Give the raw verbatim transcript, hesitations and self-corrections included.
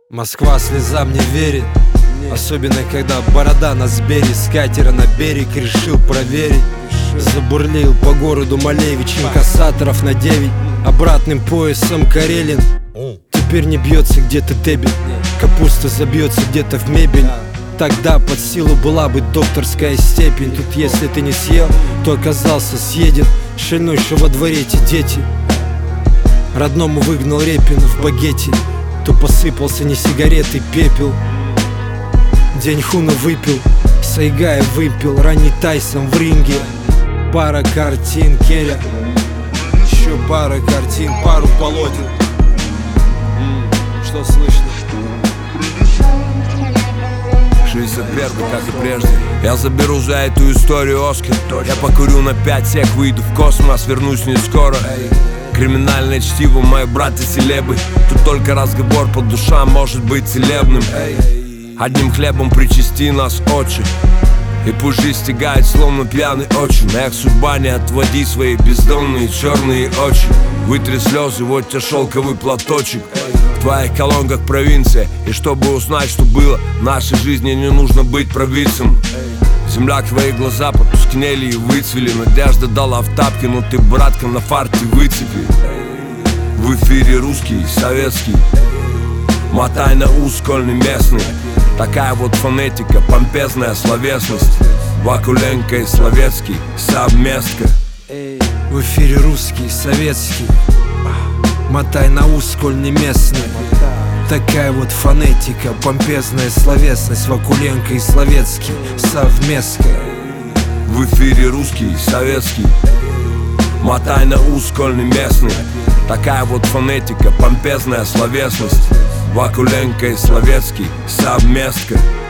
Москва слезам не верит, особенно когда борода на сбере. С катера на берег решил проверить. Забурлил по городу Малевич, инкассаторов на девять, обратным поясом Карелин. Теперь не бьется где-то тебель, капуста забьется где-то в мебель. Тогда под силу была бы докторская степень. Тут если ты не съел, то оказался съеден. Шальной, что во дворе эти дети. Родному выгнал Репина в багете, то посыпался не сигареты, пепел. День Хуна выпил, Сайгая выпил, ранний Тайсон в ринге. Пара картин Керя, еще пара картин, пару полотен. Что слышно? шестьдесят первый, как и прежде. Я заберу за эту историю Оскар. Я покурю на пять сек, выйду в космос, вернусь не скоро. Криминальное чтиво, мои братья селебы. Тут только разговор по душам может быть целебным. Одним хлебом причасти нас, отче, и пусть жизнь стягает, словно пьяный отчим. Эх, судьба, не отводи свои бездонные черные очи. Вытри слезы, вот тебе шелковый платочек. В твоих колонках провинция. И чтобы узнать, что было в нашей жизни, не нужно быть провидцем. Земля, твои глаза потускнели и выцвели. Надежда дала в тапки, но ты, братка, на фарте выцепи. В эфире русский, советский, мотай на ус, школьный местный. Такая вот фонетика, помпезная словесность. Вакуленко и Словецкий, совместка. В эфире русский, советский, мотай на ус, школьный местный. Такая вот фонетика, помпезная словесность. Вакуленко и Словецкий, совместка. В эфире русский, советский, мотай на ус, школьный местный. Такая вот фонетика, помпезная словесность. Вакуленко и Словецкий, совместка.